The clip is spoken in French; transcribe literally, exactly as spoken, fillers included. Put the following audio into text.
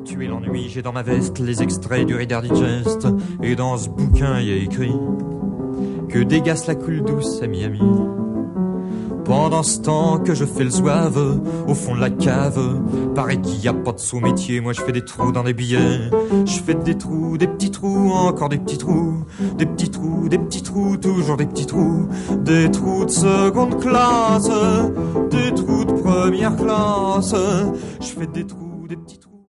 tuer l'ennui, j'ai dans ma veste les extraits du Reader Digest. Et dans ce bouquin y a écrit que dégasse la coule douce à Miami. Pendant ce temps que je fais le zouave au fond de la cave, paraît qu'il y a pas de sous-métier, moi je fais des trous dans des billets. Je fais des trous, des petits trous, encore des petits trous, des petits trous, des petits trous, toujours des petits trous, des trous de seconde classe, des trous de première classe. Je fais des trous, des petits trous.